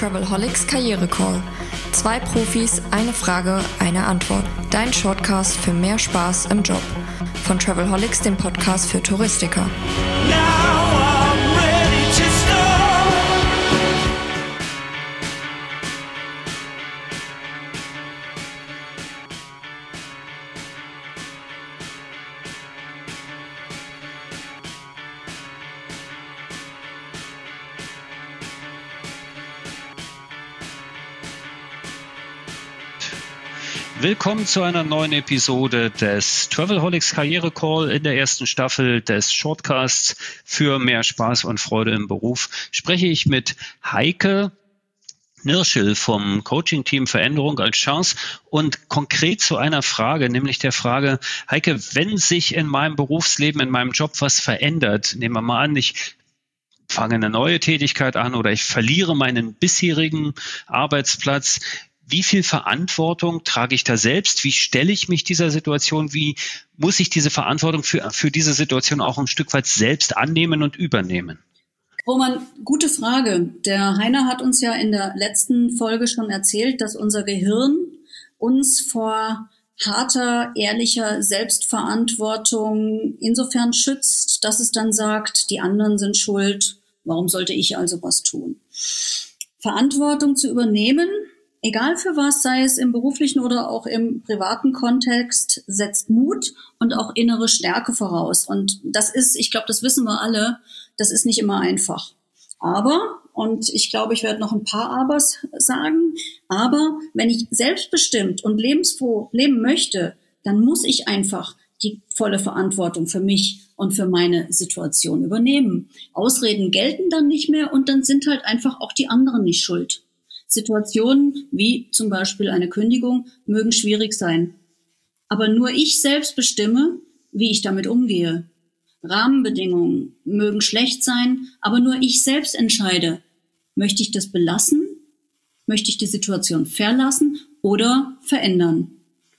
Travelholics Karriere Call. 2 Profis, eine Frage, eine Antwort. Dein Shortcast für mehr Spaß im Job. Von Travelholics, dem Podcast für Touristiker. Willkommen zu einer neuen Episode des Travelholics Karriere Call in der ersten Staffel des Shortcasts für mehr Spaß und Freude im Beruf. Spreche ich mit Heike Nirschel vom Coaching-Team Veränderung als Chance und konkret zu einer Frage, nämlich der Frage, Heike, wenn sich in meinem Berufsleben, in meinem Job was verändert, nehmen wir mal an, ich fange eine neue Tätigkeit an oder ich verliere meinen bisherigen Arbeitsplatz, wie viel Verantwortung trage ich da selbst? Wie stelle ich mich dieser Situation? Wie muss ich diese Verantwortung für diese Situation auch ein Stück weit selbst annehmen und übernehmen? Roman, gute Frage. Der Heiner hat uns ja in der letzten Folge schon erzählt, dass unser Gehirn uns vor harter, ehrlicher Selbstverantwortung insofern schützt, dass es dann sagt, die anderen sind schuld, warum sollte ich also was tun? Verantwortung zu übernehmen, egal für was, sei es im beruflichen oder auch im privaten Kontext, setzt Mut und auch innere Stärke voraus. Und das ist, ich glaube, das wissen wir alle, das ist nicht immer einfach. Aber, und ich glaube, ich werde noch ein paar Abers sagen, aber wenn ich selbstbestimmt und lebensfroh leben möchte, dann muss ich einfach die volle Verantwortung für mich und für meine Situation übernehmen. Ausreden gelten dann nicht mehr und dann sind halt einfach auch die anderen nicht schuld. Situationen wie zum Beispiel eine Kündigung mögen schwierig sein. Aber nur ich selbst bestimme, wie ich damit umgehe. Rahmenbedingungen mögen schlecht sein, aber nur ich selbst entscheide. Möchte ich das belassen? Möchte ich die Situation verlassen oder verändern?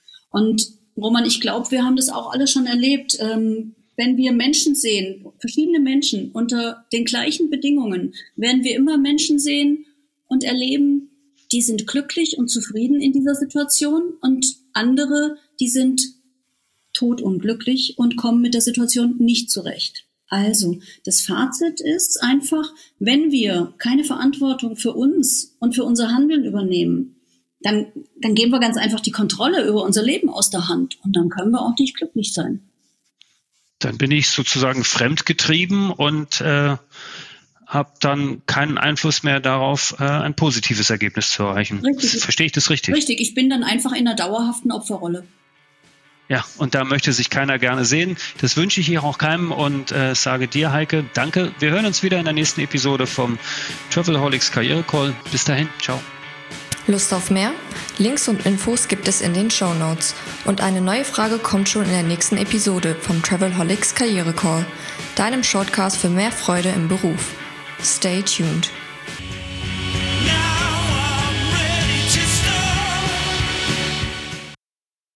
Und Roman, ich glaube, wir haben das auch alle schon erlebt. Wenn wir Menschen sehen, verschiedene Menschen unter den gleichen Bedingungen, werden wir immer Menschen sehen und erleben, die sind glücklich und zufrieden in dieser Situation und andere, die sind todunglücklich und kommen mit der Situation nicht zurecht. Also, das Fazit ist einfach, wenn wir keine Verantwortung für uns und für unser Handeln übernehmen, dann geben wir ganz einfach die Kontrolle über unser Leben aus der Hand und dann können wir auch nicht glücklich sein. Dann bin ich sozusagen fremdgetrieben und habe dann keinen Einfluss mehr darauf, ein positives Ergebnis zu erreichen. Richtig. Verstehe ich das richtig? Richtig, ich bin dann einfach in einer dauerhaften Opferrolle. Ja, und da möchte sich keiner gerne sehen. Das wünsche ich hier auch keinem und sage dir, Heike, danke. Wir hören uns wieder in der nächsten Episode vom Travelholics Karriere Call. Bis dahin, ciao. Lust auf mehr? Links und Infos gibt es in den Shownotes. Und eine neue Frage kommt schon in der nächsten Episode vom Travelholics Karriere Call, deinem Shortcast für mehr Freude im Beruf. Stay tuned.